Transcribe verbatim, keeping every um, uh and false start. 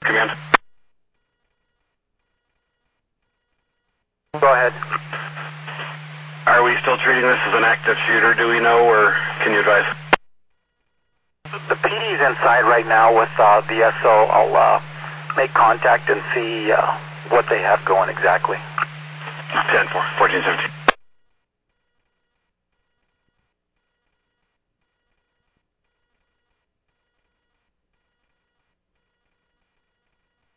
Command. Go ahead. Are we still treating this as an active shooter, do we know, or can you advise? The P D's inside right now with uh, the S O. I'll uh, make contact and see uh, what they have going exactly. ten four, fourteen seventeen.